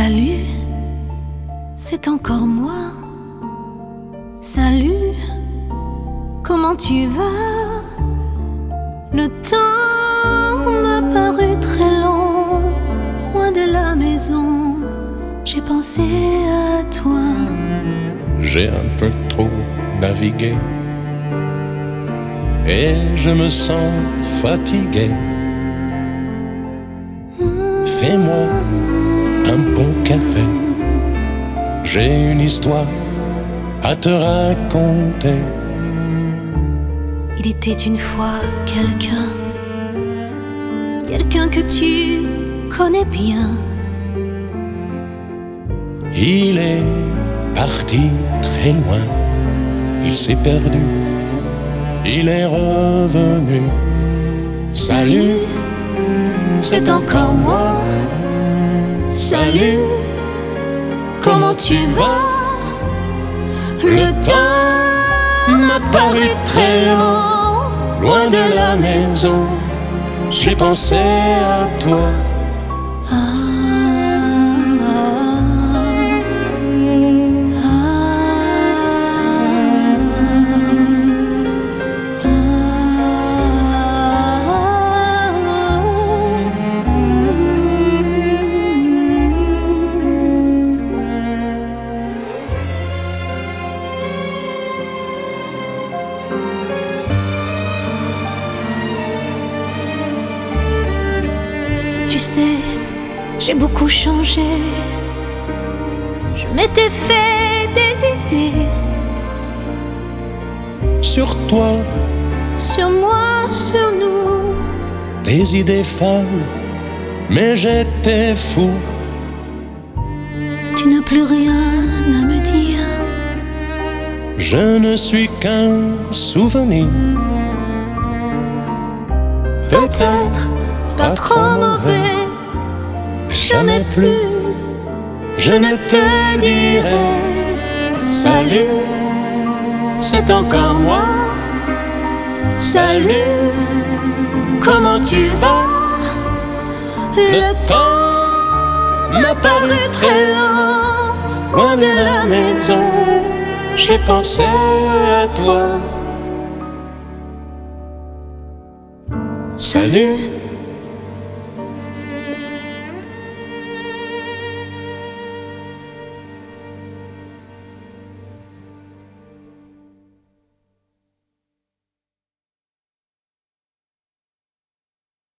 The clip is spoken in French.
Salut, c'est encore moi. Salut, comment tu vas? Le temps m'a paru très long, loin de la maison, j'ai pensé à toi. J'ai un peu trop navigué et je me sens fatigué. Fais-moi un bon café, j'ai une histoire à te raconter. Il était une fois quelqu'un que tu connais bien. Il est parti très loin, il s'est perdu, il est revenu. Salut, c'est encore moi. Salut, comment tu vas? Le temps m'a paru très long, loin de la maison, j'ai pensé à toi. Tu sais, j'ai beaucoup changé. Je m'étais fait des idées Sur toi, sur moi, sur nous. des idées folles, mais j'étais fou. Tu n'as plus rien à me dire. Je ne suis qu'un souvenir. Peut-être pas trop mauvais. Jamais plus je ne te dirai salut, c'est encore moi. Salut, comment tu vas? Le temps m'a paru très long, loin de la maison, j'ai pensé à toi. Salut.